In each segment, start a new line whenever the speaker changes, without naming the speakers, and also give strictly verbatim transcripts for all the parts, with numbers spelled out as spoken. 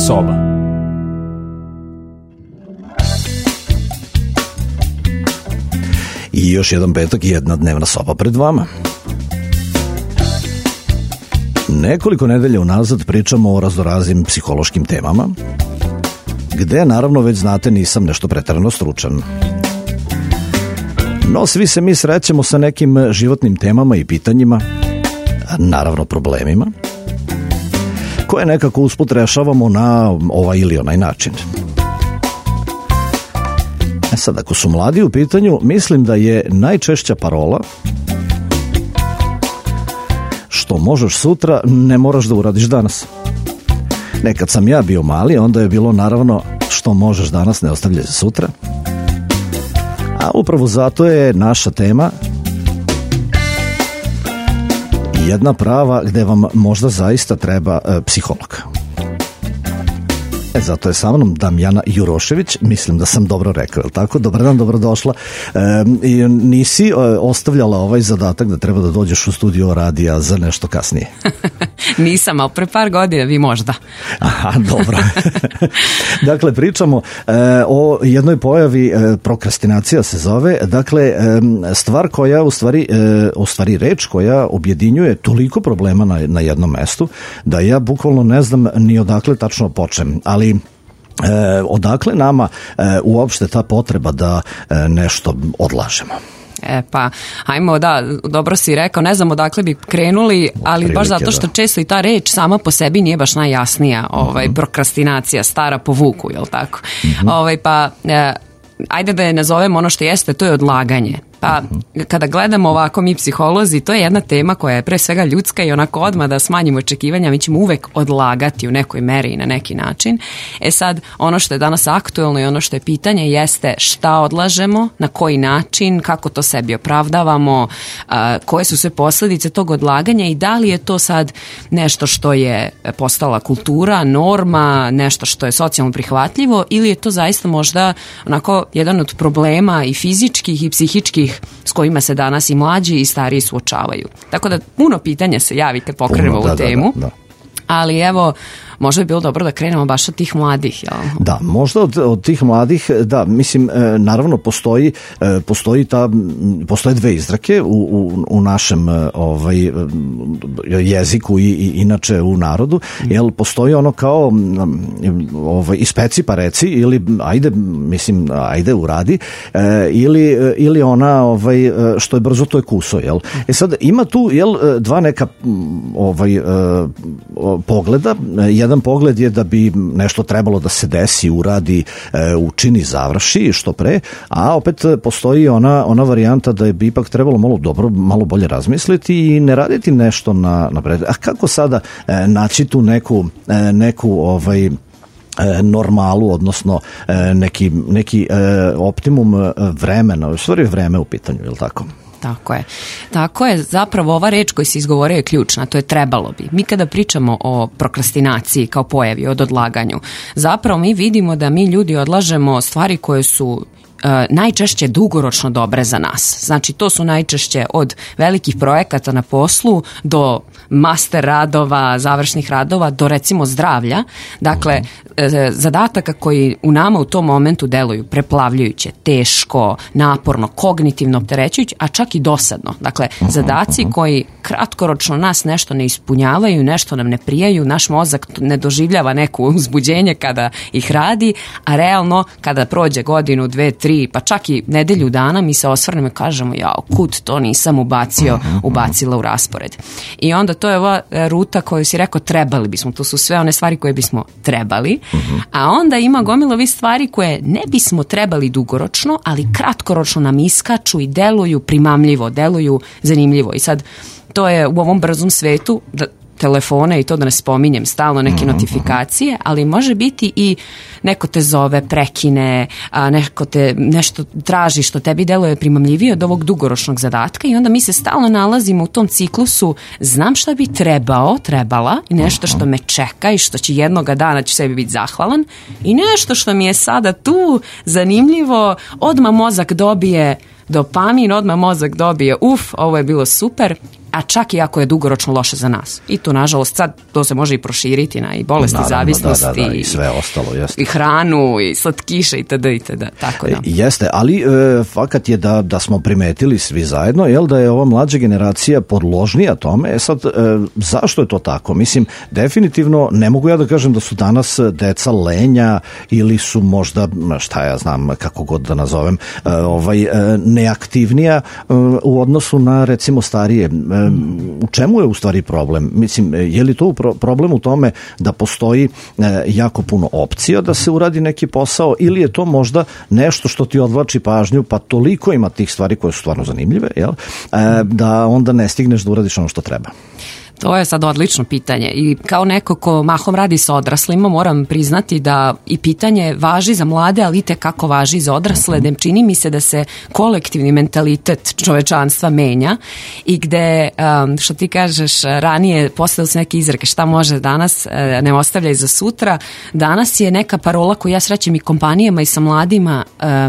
soba.
I još jedan petak i jedna dnevna soba pred vama. Nekoliko nedelja unazad pričamo o raznoraznim psihološkim temama, gde naravno već znate nisam nešto preterano stručan. No svi se mi srećemo sa nekim životnim temama i pitanjima, naravno problemima, koje nekako usput rešavamo na ovaj ili onaj način. E sad, ako su mladi u pitanju, mislim da je najčešća parola: što možeš sutra, ne moraš da uradiš danas. Nekad sam ja bio mali, onda je bilo naravno što možeš danas, ne ostavljaj za sutra. A upravo zato je naša tema jedna prava gde vam možda zaista treba e, psiholog. E, zato je sa mnom Damjana Jurošević, mislim da sam dobro rekao, je li tako? Dobar dan, dobrodošla. E, nisi e, ostavljala ovaj zadatak da treba da dođeš u studio radija za nešto kasnije?
Nisam, ali pre par godina vi možda.
Aha, dobro. Dakle, pričamo e, o jednoj pojavi, e, prokrastinacija se zove, dakle, e, stvar koja u stvari, e, u stvari reč koja objedinjuje toliko problema na, na jednom mestu, da ja bukvalno ne znam ni odakle tačno počnem, ali E, odakle nama e, uopšte ta potreba da e, nešto odlažemo?
E pa, hajmo, da, dobro si rekao, ne znam odakle bi krenuli, ali baš zato što često i ta reč sama po sebi nije baš najjasnija, ovaj, uh-huh. prokrastinacija, stara po vuku, jel tako? Uh-huh. Ovaj, pa, e, ajde da je nazovemo ono što jeste, to je odlaganje. Pa kada gledamo ovako mi psiholozi, to je jedna tema koja je pre svega ljudska i onako odmah da smanjimo očekivanja, mi ćemo uvek odlagati u nekoj meri i na neki način. E sad, ono što je danas aktuelno i ono što je pitanje jeste šta odlažemo, na koji način, kako to sebi opravdavamo, a, koje su sve posledice tog odlaganja i da li je to sad nešto što je postala kultura, norma, nešto što je socijalno prihvatljivo ili je to zaista možda onako jedan od problema i fizičkih i psihičkih s kojima se danas i mlađi i stariji suočavaju. Tako da puno pitanja se javi kad pokrenemo ovu temu. Da, da, da. Ali evo, možda bi bilo dobro da krenemo baš od tih mladih, jel?
Da, možda od, od tih mladih, da, mislim, naravno postoji, postoji ta, postoje dve izrake u, u, u našem ovaj, jeziku i, i inače u narodu, jel, postoji ono kao ovaj, ispeci pa reci ili ajde, mislim, ajde uradi, ili, ili ona ovaj, što je brzo to je kuso, jel? E sad, ima tu, jel, dva neka ovaj, pogleda. Jedan pogled je da bi nešto trebalo da se desi, uradi, učini, završi što pre, a opet postoji ona, ona varijanta da je bi ipak trebalo malo dobro, malo bolje razmisliti i ne raditi nešto na, na pred. A kako sada naći tu neku, neku ovaj, normalu, odnosno neki, neki optimum vremena, u stvari vreme u pitanju, je li tako?
Tako je. Tako je, zapravo ova reč koja se izgovorio je ključna, to je trebalo bi. Mi kada pričamo o prokrastinaciji kao pojavi, od odlaganju, zapravo mi vidimo da mi ljudi odlažemo stvari koje su najčešće dugoročno dobre za nas. Znači, to su najčešće od velikih projekata na poslu do master radova, završnih radova, do recimo zdravlja. Dakle, zadataka koji u nama u tom momentu deluju preplavljujuće, teško, naporno, kognitivno opterećujuće, a čak i dosadno. Dakle, zadaci koji kratkoročno nas nešto ne ispunjavaju, nešto nam ne prijaju, naš mozak ne doživljava neko uzbuđenje kada ih radi, a realno kada prođe godinu, dve, tri, pa čak i nedelju dana mi se osvrnemo i kažemo jao, kud to nisam ubacio, ubacila u raspored. I onda to je ova ruta koju si rekao trebali bismo, to su sve one stvari koje bismo trebali, a onda ima gomila ovih stvari koje ne bismo trebali dugoročno, ali kratkoročno nam iskaču i deluju primamljivo, deluju zanimljivo. I sad to je u ovom brzom svetu, da telefone i to da ne spominjem stalno neke notifikacije, ali može biti i neko te zove, prekine, a neko te nešto traži što tebi deluje primamljivije od ovog dugoročnog zadatka i onda mi se stalno nalazimo u tom ciklusu, znam šta bi trebao, trebala i nešto što me čeka i što će jednoga dana ću sebi biti zahvalan i nešto što mi je sada tu zanimljivo, odmah mozak dobije dopamin, odmah mozak dobije uf, ovo je bilo super, a čak i ako je dugoročno loše za nas. I tu, nažalost, sad to se može i proširiti na i bolesti, naravno, zavisnosti,
da, da, da, i sve ostalo, jeste.
I hranu, i slatkiše, itd. itd. Tako da.
Jeste, ali e, fakat je da, da smo primetili svi zajedno, jel, da je ova mlađa generacija podložnija tome. E sad, e, zašto je to tako? Mislim, definitivno ne mogu ja da kažem da su danas deca lenja ili su možda, šta ja znam, kako god da nazovem, e, ovaj, e, neaktivnija e, u odnosu na, recimo, starije. E, u čemu je u stvari problem? Mislim, je li to pro, problem u tome da postoji e, jako puno opcija da se uradi neki posao ili je to možda nešto što ti odvlači pažnju, pa toliko ima tih stvari koje su stvarno zanimljive, jel? E, da onda ne stigneš da uradiš ono što treba?
To je sad odlično pitanje i kao neko ko mahom radi sa odraslima moram priznati da i pitanje važi za mlade, ali i tekako važi za odrasle, da čini mi se da se kolektivni mentalitet čovečanstva menja i gde, što ti kažeš, ranije postavili su neke izreke šta može danas, ne ostavljaj za sutra. Danas je neka parola koju ja srećem i kompanijama i sa mladima,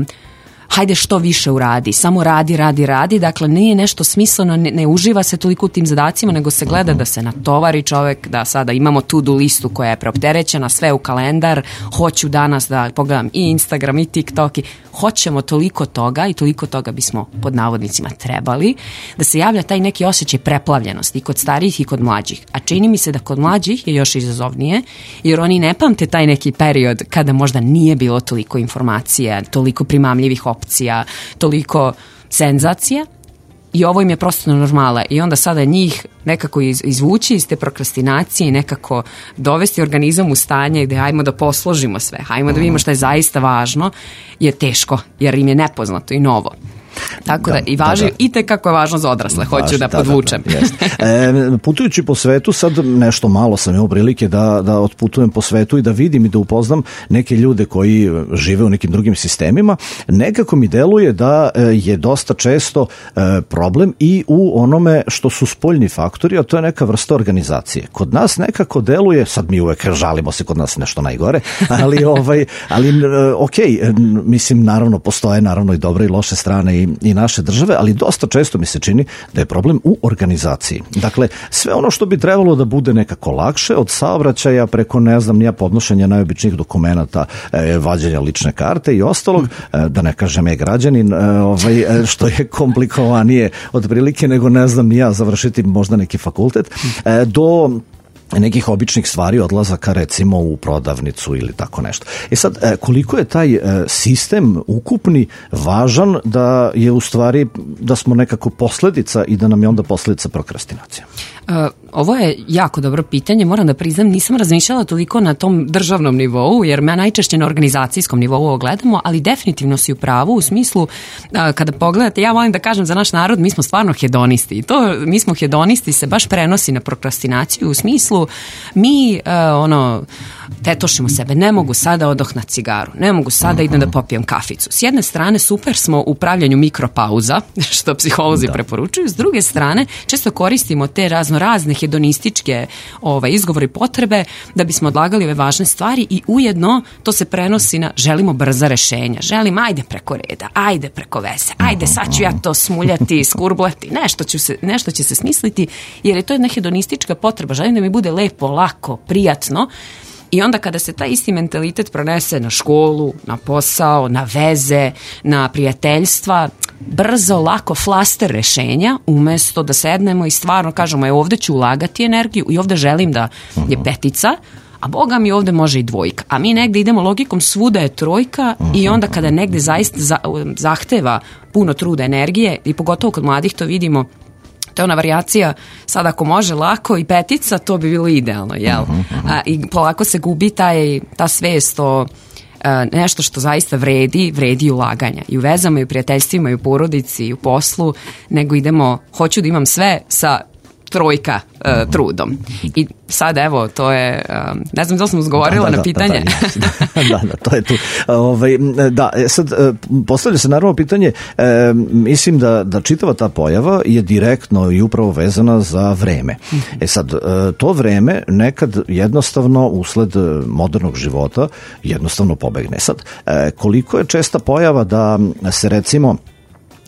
hajde što više uradi, samo radi, radi, radi, dakle nije nešto smisleno, ne, ne uživa se toliko u tim zadacima, nego se gleda da se natovari čovek, da sada imamo to-do listu koja je preopterećena, sve u kalendar, hoću danas da pogledam i Instagram i TikTok i hoćemo toliko toga i toliko toga bismo pod navodnicima trebali, da se javlja taj neki osjećaj preplavljenosti i kod starijih i kod mlađih. A čini mi se da kod mlađih je još izazovnije, jer oni ne pamte taj neki period kada možda nije bilo toliko informacija, toliko primamljivih opcija, toliko senzacija i ovo im je prosto normala i onda sada njih nekako iz, izvući iz te prokrastinacije i nekako dovesti organizam u stanje gde hajmo da posložimo sve, hajmo da vidimo šta je zaista važno, je teško jer im je nepoznato i novo. Tako da, da i važi, da, da. I te kako je važno za odrasle, hoću važi, da podvučem. Da, da,
da, e, putujući po svetu, sad nešto malo sam imao prilike da, da otputujem po svetu i da vidim i da upoznam neke ljude koji žive u nekim drugim sistemima, nekako mi deluje da je dosta često problem i u onome što su spoljni faktori, a to je neka vrsta organizacije. Kod nas nekako deluje, sad mi uvek žalimo se kod nas nešto najgore, ali, ovaj, ali ok, mislim, naravno, postoje naravno i dobre i loše strane i i naše države, ali dosta često mi se čini da je problem u organizaciji. Dakle, sve ono što bi trebalo da bude nekako lakše, od saobraćaja preko, ne znam, nija podnošenja najobičnijih dokumenata, e, vađenja lične karte i ostalog, e, da ne kažem e-građanin, e, ovaj, e, što je komplikovanije otprilike nego, ne znam, nija završiti možda neki fakultet, e, do nekih običnih stvari, odlazaka recimo u prodavnicu ili tako nešto. E sad, koliko je taj sistem ukupni važan da je u stvari, da smo nekako posledica i da nam je onda posledica prokrastinacija?
Uh, ovo je jako dobro pitanje, moram da priznam, nisam razmišljala toliko na tom državnom nivou, jer me najčešće na organizacijskom nivou ovo gledamo, ali definitivno si u pravu u smislu, uh, kada pogledate, ja volim da kažem za naš narod, mi smo stvarno hedonisti i to, mi smo hedonisti se baš prenosi na prokrastinaciju u smislu, mi uh, ono, tetošimo sebe, ne mogu sada odoh na cigaru, ne mogu sada idem da popijem kaficu. S jedne strane super smo u pravljanju mikropauza, što psiholozi da. preporučuju, s druge strane često koristimo te razno razne hedonističke ovaj, izgovori potrebe da bismo odlagali ove važne stvari i ujedno to se prenosi na želimo brza rešenja, želim ajde preko reda, ajde preko veze, ajde sad ću ja to smuljati, skurblati, nešto, ću se, nešto će se smisliti jer je to jedna hedonistička potreba, želim da mi bude lepo, lako, prijatno. I onda kada se taj isti mentalitet pronese na školu, na posao, na veze, na prijateljstva, brzo, lako, flaster rešenja, umesto da sednemo i stvarno kažemo, je ovde ću ulagati energiju i ovde želim da je petica, a Boga mi ovde može i dvojka. A mi negde idemo logikom svuda je trojka i onda kada negde zaista zahteva puno truda, energije i pogotovo kod mladih to vidimo, to je ona varijacija, sad ako može lako i petica, to bi bilo idealno, jel? Uh-huh, uh-huh. A, i polako se gubi taj, ta svest o a, nešto što zaista vredi, vredi ulaganja. I u vezama, i u prijateljstvima, i u porodici, i u poslu, nego idemo, hoću da imam sve sa trojka uh, trudom. I sad evo, to je, um, ne znam da li sam uzgovorila da, da, na pitanje.
Da, da, da, da, to je tu. Ovaj, da, sad postavlja se naravno pitanje, e, mislim da, da čitava ta pojava je direktno i upravo vezana za vreme. E sad, to vreme nekad jednostavno usled modernog života jednostavno pobegne. Sad, koliko je česta pojava da se recimo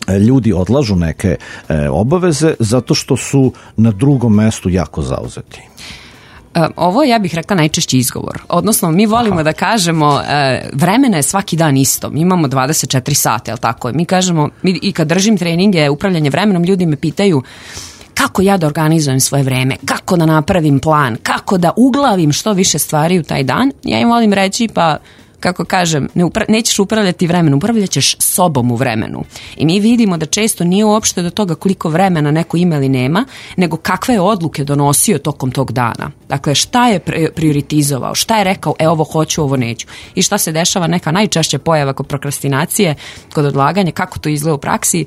ljudi odlažu neke e, obaveze zato što su na drugom mestu jako zauzeti.
Ovo ja bih rekla najčešći izgovor. Odnosno, mi volimo Aha. da kažemo vremena je svaki dan isto. Mi imamo dvadeset četiri sata, jel tako? Mi kažemo, mi, i kad držim treninge, upravljanje vremenom, ljudi me pitaju kako ja da organizujem svoje vreme, kako da napravim plan, kako da uglavim što više stvari u taj dan. Ja im volim reći, pa kako kažem, ne upra- nećeš upravljati vremenom, upravljat ćeš sobom u vremenu. I mi vidimo da često nije uopšte do toga koliko vremena neko ima ili nema, nego kakve je odluke donosio tokom tog dana. Dakle, šta je prioritizovao, šta je rekao, e ovo hoću, ovo neću. I šta se dešava, neka najčešća pojava kod prokrastinacije, kod odlaganja, kako to izgleda u praksi.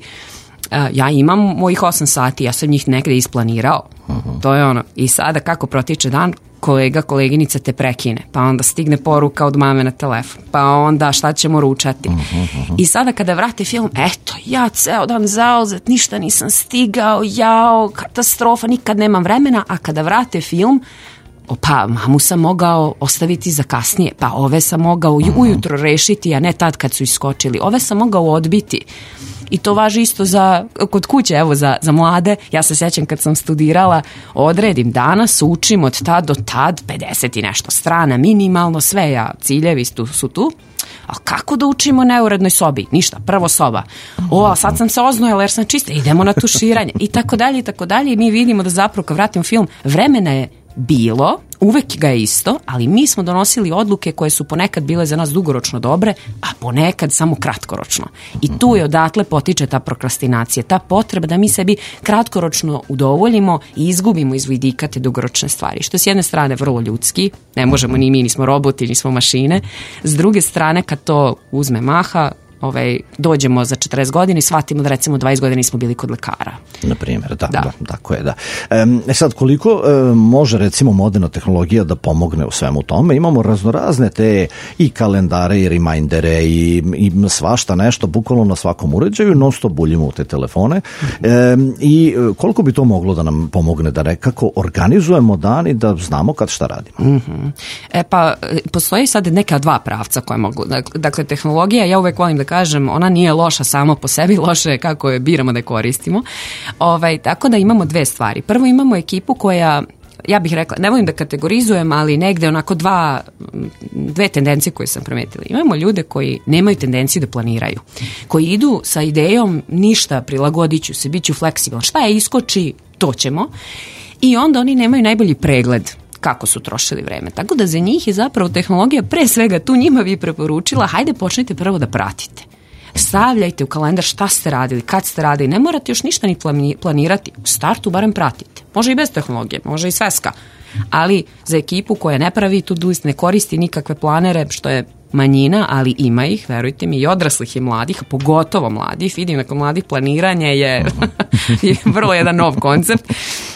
Ja imam mojih osam sati, ja sam njih negde isplanirao. Uh-huh. To je ono. I sada kako protiče dan, kolega, koleginica te prekine, pa onda stigne poruka od mame na telefon, pa onda šta ćemo ručati. Uh-huh, uh-huh. I sada kada vrate film, eto, ja ceo dan zauzet, ništa nisam stigao, jao, katastrofa, nikad nemam vremena, a kada vrate film, o, pa mamu sam mogao ostaviti za kasnije, pa ove sam mogao uh-huh. ujutro rešiti, a ne tad kad su iskočili, ove sam mogao odbiti. I to važi isto za, kod kuće, evo, za, za mlade. Ja se sjećam kad sam studirala, odredim danas, učim od tad do tad, pedeset i nešto strana, minimalno, sve ja, ciljevi tu, su tu. A kako da učimo u neurednoj sobi? Ništa, prvo soba. O, a sad sam se oznojala jer sam čista, idemo na tuširanje. I tako dalje, i tako dalje. I mi vidimo da zapravo kad vratimo film, vremena je bilo, uvek ga je isto, ali mi smo donosili odluke koje su ponekad bile za nas dugoročno dobre, a ponekad samo kratkoročno. I tu je odatle potiče ta prokrastinacija, ta potreba da mi sebi kratkoročno udovoljimo i izgubimo iz vidika te dugoročne stvari. Što s jedne strane vrlo ljudski, ne možemo ni mi, nismo roboti, nismo mašine. S druge strane, kad to uzme maha, Ovaj, dođemo za četrdeset godina i shvatimo da recimo dvadeset godina nismo bili kod lekara.
Na primjer, da, da. da tako je, da. E sad, koliko e, može recimo moderna tehnologija da pomogne u svemu tome? Imamo raznorazne te i kalendare i remindere i, i svašta nešto, bukvalno na svakom uređaju, non stop buljimo u te telefone. E, I koliko bi to moglo da nam pomogne da nekako organizujemo dan i da znamo kad šta radimo?
Mm-hmm. E pa, postoji sad neka dva pravca koje mogu. Dakle, tehnologija, ja uvek volim da kažem, ona nije loša samo po sebi, loša je kako je biramo da je koristimo. Ovaj, tako da imamo dve stvari. Prvo imamo ekipu koja, ja bih rekla, ne volim da kategorizujem, ali negde onako dva, dve tendencije koje sam primetila. Imamo ljude koji nemaju tendenciju da planiraju, koji idu sa idejom ništa, prilagodit ću se, bit ću fleksibilan. Šta je iskoči, to ćemo. I onda oni nemaju najbolji pregled kako su trošili vreme. Tako da za njih je zapravo tehnologija pre svega tu njima bi preporučila, hajde počnite prvo da pratite. Stavljajte u kalendar šta ste radili, kad ste radili, ne morate još ništa ni planirati. U startu barem pratite. Može i bez tehnologije, može i sveska. Ali za ekipu koja ne pravi to-do list, ne koristi nikakve planere, što je manjina, ali ima ih, verujte mi, i odraslih i mladih, pogotovo mladih. Vidim, nakon mladih planiranje je, je vrlo jedan nov koncept.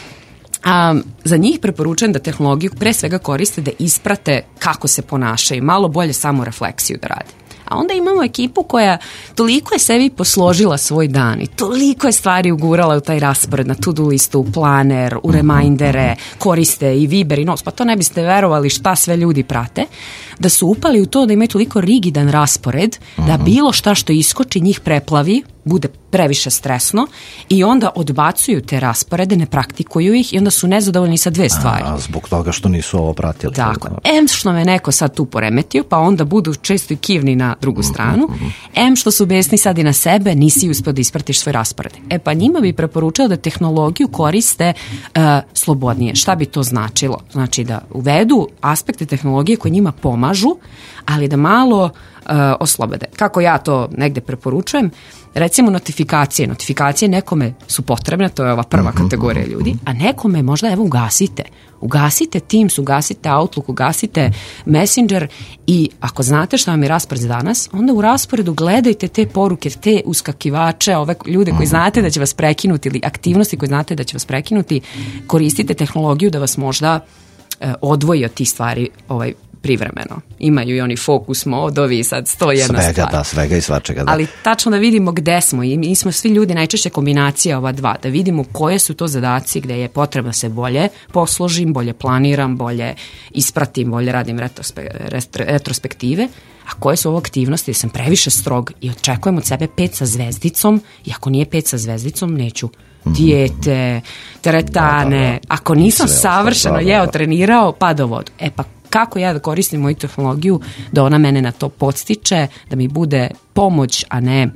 Um, za njih preporučujem da tehnologiju pre svega koriste da isprate kako se ponašaju, malo bolje samo refleksiju da rade. A onda imamo ekipu koja toliko je sebi posložila svoj dan i toliko je stvari ugurala u taj raspored, na to-do listu, u planer, u remindere, koriste i Viber i Notes, pa to ne biste verovali šta sve ljudi prate, da su upali u to da imaju toliko rigidan raspored, da bilo šta što iskoči njih preplavi, bude previše stresno i onda odbacuju te rasporede, ne praktikuju ih i onda su nezadovoljni sa dve stvari.
A, zbog toga što nisu ovo pratili.
Tako. Em što me neko sad tu poremetio, pa onda budu često i kivni na drugu stranu. Em što su besni sad i na sebe, nisi uspio da ispratiš svoj raspored. E pa njima bi preporučao da tehnologiju koriste uh, slobodnije. Šta bi to značilo? Znači da uvedu aspekte tehnologije koje njima pomažu, ali da malo uh, oslobode. Kako ja to negde preporučujem? Recimo notifikacije. Notifikacije nekome su potrebne, to je ova prva kategorija ljudi, a nekome možda evo ugasite. Ugasite Teams, ugasite Outlook, ugasite Messenger i ako znate šta vam je raspored za danas, onda u rasporedu gledajte te poruke, te uskakivače, ove ljude koji znate da će vas prekinuti ili aktivnosti koje znate da će vas prekinuti, koristite tehnologiju da vas možda e, odvoji od tih stvari ovaj, privremeno. Imaju i oni focus modovi, sad sto jedna
svega,
stvar.
Da, svega i svačega. Da.
Ali tačno da vidimo gde smo i mi smo svi ljudi najčešće kombinacija ova dva, da vidimo koje su to zadaci gde je potrebno se bolje posložim, bolje planiram, bolje ispratim, bolje radim retrospe, retrospektive, a koje su ovo aktivnosti gde sam previše strog i očekujem od sebe pet sa zvezdicom i ako nije pet sa zvezdicom neću dijete, teretane, da, da, da. Ako nisam sve savršeno da, da, da. jeo, trenirao, pada u vodu. E pa kako ja da koristim moju tehnologiju da ona mene na to podstiče, da mi bude pomoć, a ne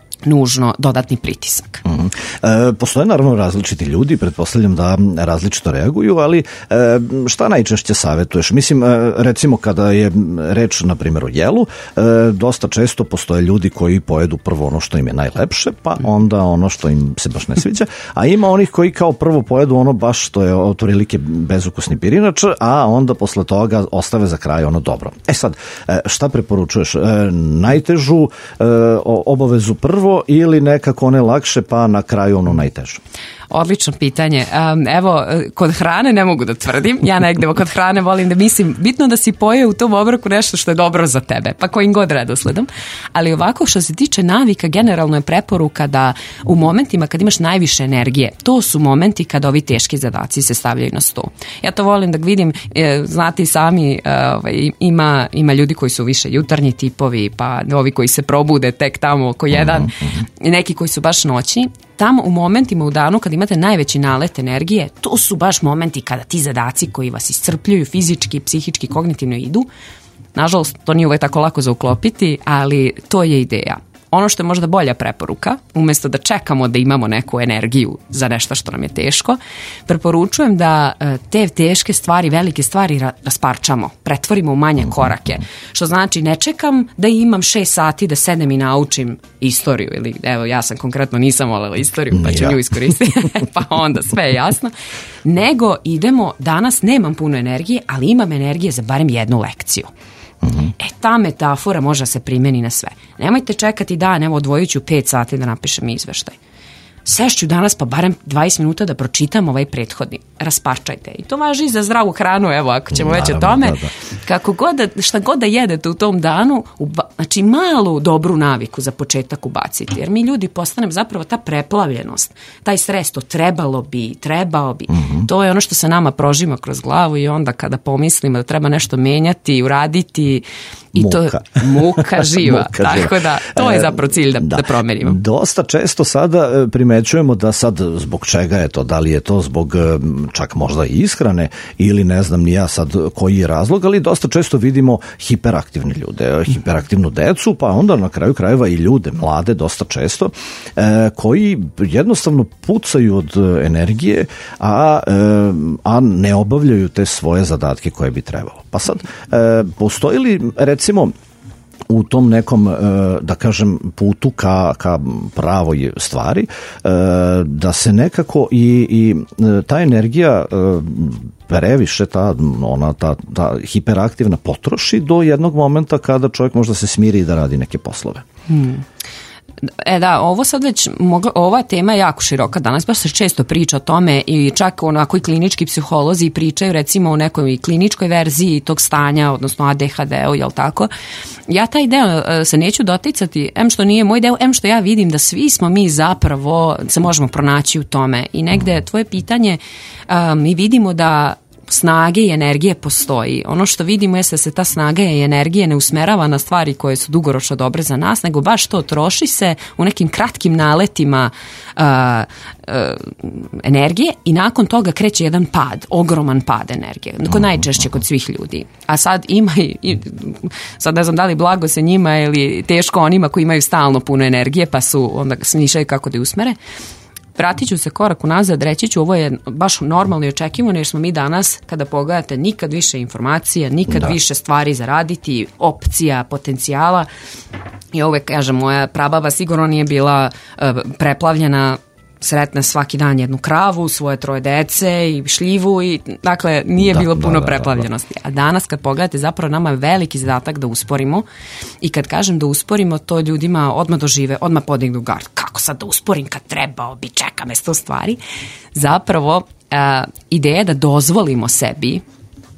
nužno dodatni pritisak.
Mm-hmm. E, postoje naravno različiti ljudi, pretpostavljam da različito reaguju, ali e, šta najčešće savjetuješ? Mislim, e, recimo kada je reč, na primjer, o jelu, e, dosta često postoje ljudi koji pojedu prvo ono što im je najlepše, pa onda ono što im se baš ne sviđa, a ima onih koji kao prvo pojedu ono baš što je otprilike bezukusni pirinač, a onda posle toga ostave za kraj ono dobro. E sad, e, šta preporučuješ? E, najtežu e, obavezu prvo ili nekako one lakše pa na kraju ono najteže?
Odlično pitanje. Um, evo, kod hrane ne mogu da tvrdim. Ja negde kod hrane volim da mislim, bitno da si pojeo u tom obroku nešto što je dobro za tebe, pa kojim god redosledom. Ali ovako što se tiče navika, generalno je preporuka da u momentima kad imaš najviše energije, to su momenti kada ovi teški zadaci se stavljaju na sto. Ja to volim da vidim, znate i sami, ima, ima ljudi koji su više jutarnji tipovi, pa ovi koji se probude tek tamo oko jedan, mm-hmm. neki koji su baš noći. Tamo u momentima u danu kad imate najveći nalet energije, to su baš momenti kada ti zadaci koji vas iscrpljuju fizički, psihički, kognitivno idu. Nažalost, to nije uvek tako lako za uklopiti, ali to je ideja. Ono što je možda bolja preporuka, umjesto da čekamo da imamo neku energiju za nešto što nam je teško, preporučujem da te teške stvari, velike stvari rasparčamo, pretvorimo u manje korake. Što znači ne čekam da imam šest sati da sedem i naučim istoriju. Ili evo, ja sam konkretno nisam voljela istoriju, pa ću nju iskoristiti, pa onda sve je jasno. Nego idemo, danas nemam puno energije, ali imam energije za barem jednu lekciju. Mm-hmm. E, ta metafora može da se primeni na sve. Nemojte čekati dan, evo odvojit ću pet sati da napišem izveštaj. Sešću danas pa barem dvadeset minuta da pročitam ovaj prethodni. Rasparčajte. I to važi i za zdravu hranu, evo, ako ćemo Naravno, već o tome. Da, da. Kako god da, šta god da jedete u tom danu, uba, znači malu dobru naviku za početak ubaciti. Jer mi ljudi postanemo zapravo ta preplavljenost, taj stres, to trebalo bi, trebao bi. Mm-hmm. To je ono što se nama prožima kroz glavu i onda kada pomislimo da treba nešto menjati, uraditi, i
muka.
To muka živa. muka Tako živa. Da, to je zapravo cilj da, da. da promenimo.
Dosta često sada primećujemo da sad zbog čega je to, da li je to zbog čak možda i ishrane ili ne znam ni ja sad koji je razlog, ali dosta često vidimo hiperaktivne ljude, hiperaktivnu decu, pa onda na kraju krajeva i ljude, mlade dosta često, e, koji jednostavno pucaju od energije, a, e, a ne obavljaju te svoje zadatke koje bi trebalo. Pa sad, e, postoji li recimo u tom nekom, da kažem, putu ka, ka pravoj stvari, da se nekako i, i ta energija previše, ta, ona, ta, ta hiperaktivna potroši do jednog momenta kada čovjek možda se smiri i da radi neke poslove.
Hmm. E da, ovo sad već, mogla, ova tema je jako široka danas, baš se često priča o tome i čak onako i klinički psiholozi pričaju recimo o nekoj kliničkoj verziji tog stanja, odnosno A D H D-u, jel tako? Ja taj deo se neću doticati, em što nije moj deo, em što ja vidim da svi smo mi zapravo se možemo pronaći u tome i negde tvoje pitanje, um, mi vidimo da snage i energije postoji. Ono što vidimo je da se ta snaga i energije ne usmerava na stvari koje su dugoročno dobre za nas, nego baš to troši se u nekim kratkim naletima uh, uh, energije i nakon toga kreće jedan pad, ogroman pad energije. Kod najčešće kod svih ljudi. A sad ima i, i sad ne znam da li blago se njima ili teško onima koji imaju stalno puno energije pa su onda smišljaju kako da je usmere. Vratit ću se korak unazad, reći ću, ovo je baš normalno i očekivano jer smo mi danas, kada pogledate, nikad više informacija, nikad da. više stvari za raditi, opcija, potencijala. I uvek, kažem, moja prababa sigurno nije bila uh, preplavljena, sretne svaki dan jednu kravu, svoje troje dece i šljivu i dakle nije da, bilo puno da, da, preplavljenosti. A danas kad pogledate zapravo nama je veliki zadatak da usporimo i kad kažem da usporimo to ljudima odmah dožive, odmah podignu gard. Kako sad da usporim kad trebao bi, čeka me sto stvari. Zapravo uh, ideja je da dozvolimo sebi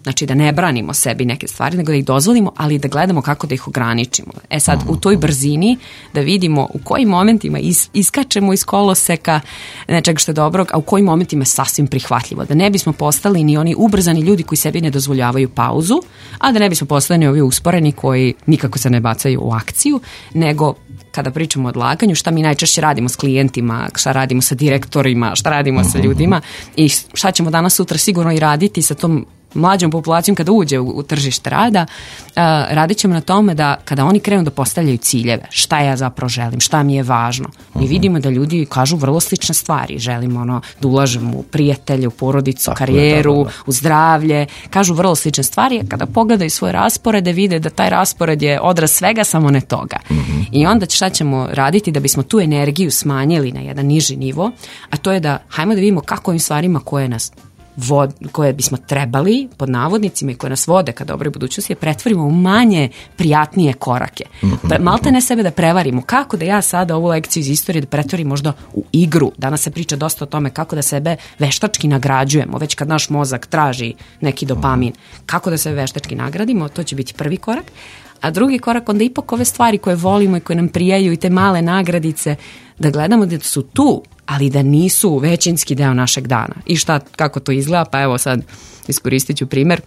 znači da ne branimo sebi neke stvari, nego da ih dozvolimo, ali da gledamo kako da ih ograničimo. E sad, u toj brzini da vidimo u kojim momentima is, iskačemo iz koloseka nečega što je dobrog, a u kojim momentima je sasvim prihvatljivo. Da ne bismo postali ni oni ubrzani ljudi koji sebi ne dozvoljavaju pauzu, a da ne bismo postali ni ovi usporeni koji nikako se ne bacaju u akciju, nego kada pričamo o odlaganju, šta mi najčešće radimo s klijentima, šta radimo sa direktorima, šta radimo sa ljudima i šta ćemo danas sutra sigurno i raditi sa tom mlađom populacijom kada uđe u, u tržište rada, uh, radit ćemo na tome da kada oni krenu da postavljaju ciljeve, šta ja zapravo želim, šta mi je važno. Mi uh-huh. vidimo da ljudi kažu vrlo slične stvari. Želimo ono, da ulažemo u prijatelje, u porodicu, tako karijeru, je, da, da. u zdravlje. Kažu vrlo slične stvari, a kada pogledaju svoje rasporede, vide da taj raspored je odraz svega, samo ne toga. Uh-huh. I onda šta ćemo raditi da bismo tu energiju smanjili na jedan niži nivo, a to je da, hajmo da vidimo kako ovim stvarima koje nas Vod, koje bismo trebali, pod navodnicima i koje nas vode ka dobroj budućnosti, je pretvorimo u manje prijatnije korake. Pa, malte ne sebe da prevarimo. Kako da ja sada ovu lekciju iz istorije da pretvorim možda u igru? Danas se priča dosta o tome kako da sebe veštački nagrađujemo. Već kad naš mozak traži neki dopamin, kako da sebe veštački nagradimo, to će biti prvi korak. A drugi korak, onda ipak ove stvari koje volimo i koje nam prijaju i te male nagradice, da gledamo da su tu, ali da nisu većinski deo našeg dana. I šta, kako to izgleda? Pa evo sad iskoristit ću primjer.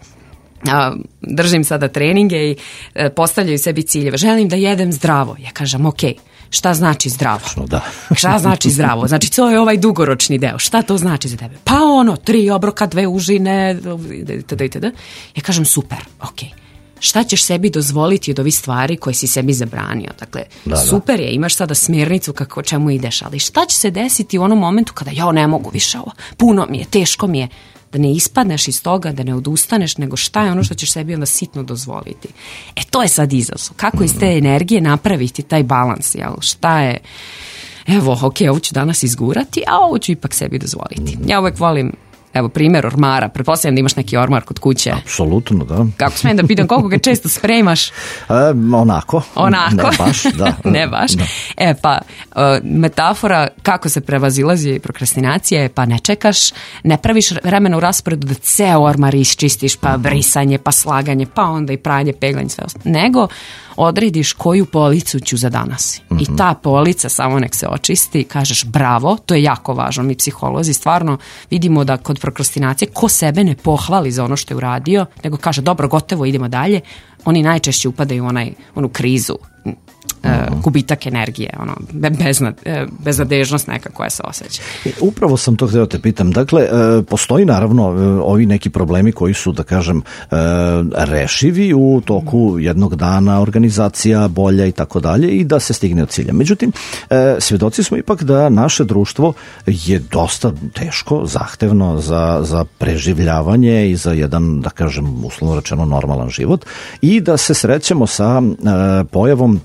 Držim sada treninge i postavljaju sebi ciljeve. Želim da jedem zdravo. Ja kažem, ok, šta znači zdravo?
Da.
Šta znači zdravo? Znači, to je ovaj dugoročni deo. Šta to znači za tebe? Pa ono, tri obroka, dve užine, itd. itd. Ja kažem, super, ok. Šta ćeš sebi dozvoliti od ovih stvari koje si sebi zabranio? Dakle, da, super da. je, imaš sada smjernicu kako čemu ideš, ali šta će se desiti u onom momentu kada ja ne mogu više ovo, puno mi je, teško mi je, da ne ispadneš iz toga, da ne odustaneš, nego šta je ono što ćeš sebi onda sitno dozvoliti. E, to je sad izazov. Kako iz te energije napraviti taj balans, jel? Šta je, evo, ok, ovo ću danas izgurati, a ovo ću ipak sebi dozvoliti. Ja uvek volim, evo, primjer ormara. Pretpostavljam da imaš neki ormar kod kuće.
Apsolutno, da.
Kako smijem da pitam, koliko ga često spremaš?
E, onako.
Onako.
Ne baš, da.
ne baš. Da. E, pa, metafora kako se prevazilazi prokrastinacija je pa ne čekaš, ne praviš vremena u rasporedu da ceo ormar iščistiš, pa brisanje, pa slaganje, pa onda i pranje, peglanje, sve ostalo. Nego, odrediš koju policu ću za danas. Mm-hmm. I ta polica samo nek se očisti, kažeš bravo, to je jako važno. Mi psiholozi stvarno vidimo da kod prokrastinacije ko sebe ne pohvali za ono što je uradio, nego kaže dobro, gotovo, idemo dalje, oni najčešće upadaju u onaj, onu krizu, Uh, gubitak energije, ono, bezna, beznadežnost neka koja se osjeća.
Upravo sam to htio te pitam. Dakle, postoji naravno ovi neki problemi koji su, da kažem, rešivi u toku jednog dana, organizacija bolja i tako dalje i da se stigne od cilja. Međutim, svjedoci smo ipak da naše društvo je dosta teško, zahtevno za, za preživljavanje i za jedan, da kažem, uslovno rečeno normalan život i da se srećemo sa pojavom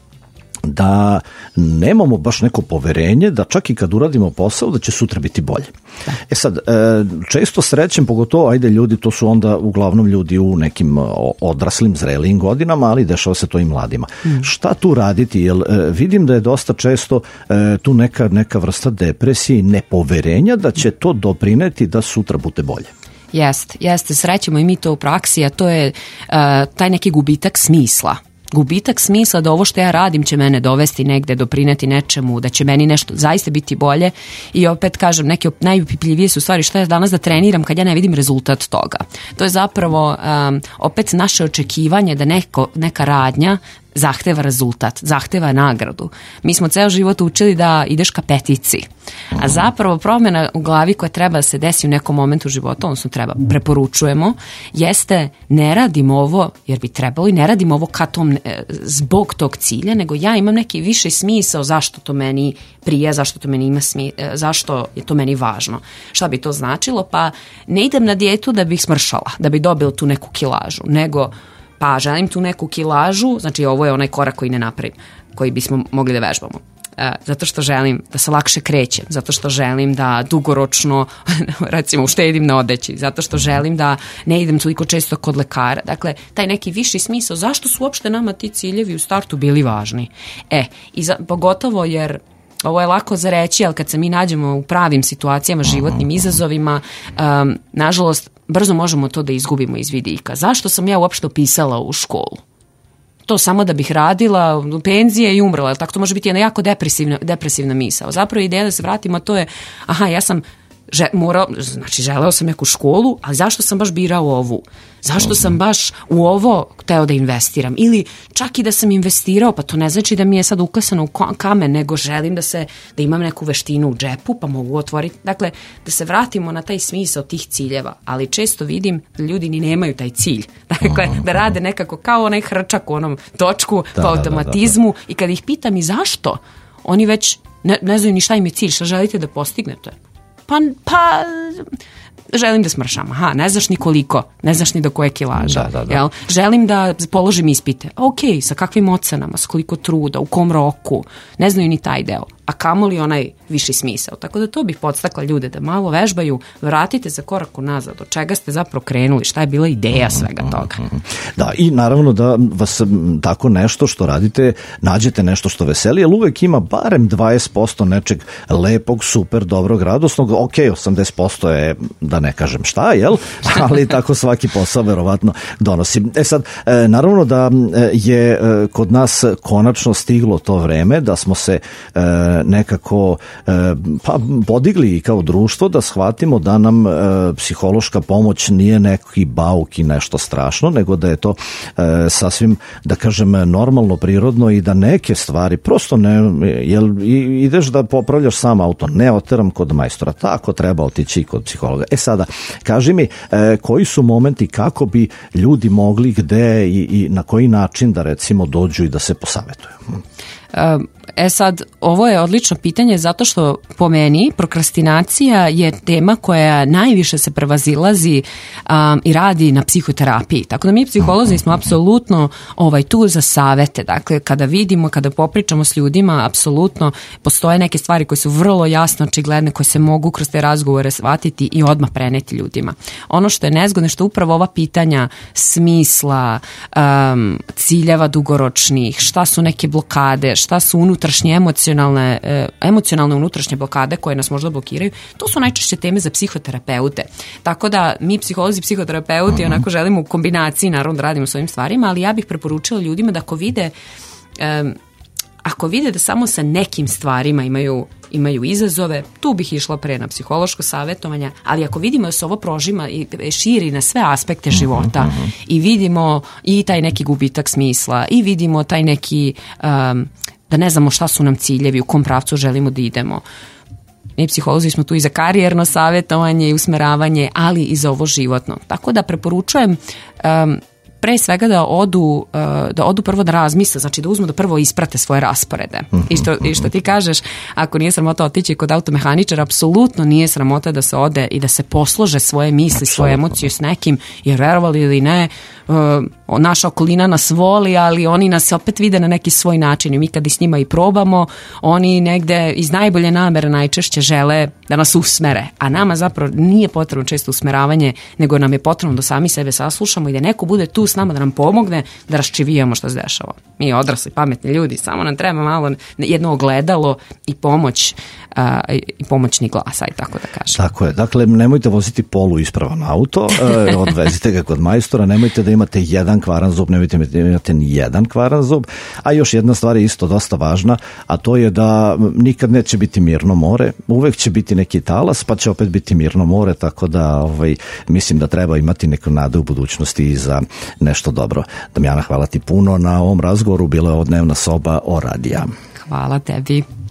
da nemamo baš neko poverenje da čak i kad uradimo posao da će sutra biti bolje. E sad, često srećem, pogotovo, ajde ljudi, to su onda uglavnom ljudi u nekim odraslim, zrelijim godinama, ali dešava se to i mladima. Mm. Šta tu raditi? Jer vidim da je dosta često tu neka, neka vrsta depresije i nepoverenja da će to doprineti da sutra bude bolje.
Jeste, jeste, srećemo i mi to u praksi, a to je uh, taj neki gubitak smisla. Gubitak smisla da ovo što ja radim će mene dovesti negde, doprineti nečemu, da će meni nešto zaista biti bolje i opet kažem, neke najupipljivije su stvari šta je danas da treniram kad ja ne vidim rezultat toga. To je zapravo um, opet naše očekivanje da neko, neka radnja zahteva rezultat, zahteva nagradu. Mi smo ceo život učili da ideš ka petici, a zapravo promjena u glavi koja treba da se desi u nekom momentu života, odnosno treba, preporučujemo, jeste ne radim ovo jer bi trebalo i ne radim ovo ka tom, zbog tog cilja, nego ja imam neki viši smisao zašto to meni prija, zašto to meni ima smi, zašto je to meni važno. Šta bi to značilo? Pa ne idem na dijetu da bih smršala, da bi dobila tu neku kilažu, nego pa želim tu neku kilažu, znači ovo je onaj korak koji ne napravim, koji bismo mogli da vežbamo. E, zato što želim da se lakše krećem, zato što želim da dugoročno, recimo, uštedim na odeći, zato što želim da ne idem toliko često kod lekara. Dakle, taj neki viši smisao, zašto su uopšte nama ti ciljevi u startu bili važni? E, i za, pogotovo jer ovo je lako za reći, ali kad se mi nađemo u pravim situacijama, životnim izazovima, um, nažalost, brzo možemo to da izgubimo iz vidika. Zašto sam ja uopšte upisala u školu? To samo da bih radila u penzije i umrla. Tako to može biti jedna jako depresivna, depresivna misao. Zapravo ideja da se vratimo, to je, aha, ja sam Že, morao, znači želeo sam neku školu, ali zašto sam baš birao ovu? Zašto sam baš u ovo hteo da investiram? Ili čak i da sam investirao, pa to ne znači da mi je sad uklesano u kamen, nego želim da se da imam neku veštinu u džepu, pa mogu otvoriti. Dakle, da se vratimo na taj smisao tih ciljeva, ali često vidim da ljudi ni nemaju taj cilj. Dakle, da rade nekako kao onaj hrčak u onom točku da, po automatizmu da, da, da. I kada ih pitam i zašto, oni već ne, ne znaju ni šta im je cilj, šta želite da postignete. Pa, pa želim da smršam, aha, ne znaš ni koliko, ne znaš ni do koje kilaža, da, da, da. Jel? Želim da položim ispite, ok, sa kakvim ocenama, s koliko truda, u kom roku, ne znaju ni taj deo, a kamoli onaj viši smisao. Tako da to bih podstakla ljude da malo vežbaju, vratite za korak unazad, od čega ste zapravo krenuli, šta je bila ideja svega toga.
Da, i naravno da vas tako nešto što radite, nađete nešto što veseli, jer uvek ima barem dvadeset posto nečeg lepog, super, dobrog, radosnog, ok, osamdeset posto je, da ne kažem šta, jel? Ali tako svaki posao verovatno donosi. E sad, naravno da je kod nas konačno stiglo to vreme da smo se nekako pa podigli kao društvo, da shvatimo da nam psihološka pomoć nije neki bauk i nešto strašno, nego da je to sasvim, da kažem, normalno, prirodno i da neke stvari prosto ne, jel ideš da popravljaš sam auto, ne oteram kod majstora, tako treba otići i kod psihologa. E sada, kaži mi, koji su momenti kako bi ljudi mogli, gde i, i na koji način da recimo dođu i da se posavetuju?
E sad, ovo je odlično pitanje zato što po meni prokrastinacija je tema koja najviše se prevazilazi um, i radi na psihoterapiji. Tako da mi psiholozi smo apsolutno ovaj, tu za savete. Dakle, kada vidimo, kada popričamo s ljudima, apsolutno postoje neke stvari koje su vrlo jasno očigledne, koje se mogu kroz te razgovore shvatiti i odmah preneti ljudima. Ono što je nezgodno, što upravo ova pitanja smisla, um, ciljeva dugoročnih, šta su neke blokade, šta su unutrašnje emocionalne, emocionalne unutrašnje blokade koje nas možda blokiraju, to su najčešće teme za psihoterapeute. Tako da mi psiholozi, psihoterapeuti uh-huh. onako želimo u kombinaciji naravno da radimo s ovim stvarima, ali ja bih preporučila ljudima da ako vide um, ako vide da samo sa nekim stvarima imaju imaju izazove, tu bih išla pre na psihološko savjetovanje, ali ako vidimo da se ovo prožima i širi na sve aspekte života uh-huh. i vidimo i taj neki gubitak smisla i vidimo taj neki um, da ne znamo šta su nam ciljevi, u kom pravcu želimo da idemo. Mi psiholozi smo tu i za karijerno savjetovanje i usmeravanje, ali i za ovo životno. Tako da preporučujem um, pre svega da odu, da odu prvo da razmisle, znači da uzmu da prvo isprate svoje rasporede. I što, i što ti kažeš, ako nije sramota otići kod automehaničara, apsolutno nije sramota da se ode i da se poslože svoje misli, svoje emocije s nekim, jer verovali ili ne, naša okolina nas voli, ali oni nas opet vide na neki svoj način i mi kad i s njima i probamo, oni negde iz najbolje namere najčešće žele da nas usmere, a nama zapravo nije potrebno često usmeravanje, nego nam je potrebno da sami sebe saslušamo i da neko bude tu s nama da nam pomogne da raščivijamo što se dešava. Mi odrasli, pametni ljudi, samo nam treba malo jedno ogledalo i pomoć a, i pomoćni glas, aj tako da kažem.
Tako je, dakle nemojte voziti polu ispravan auto, e, odvezite ga kod majstora, nemojte da imate jedan kvaran zub, nemojte da imate ni jedan kvaran zub, a još jedna stvar je isto dosta važna, a to je da nikad neće biti mirno more, uvek će biti neki talas, pa će opet biti mirno more, tako da ovaj, mislim da treba imati neku nadu u budućnosti i za nešto dobro. Damjana, hvala ti puno na ovom razgovoru, bila je ovo Dnevna soba o radija.
Hvala tebi.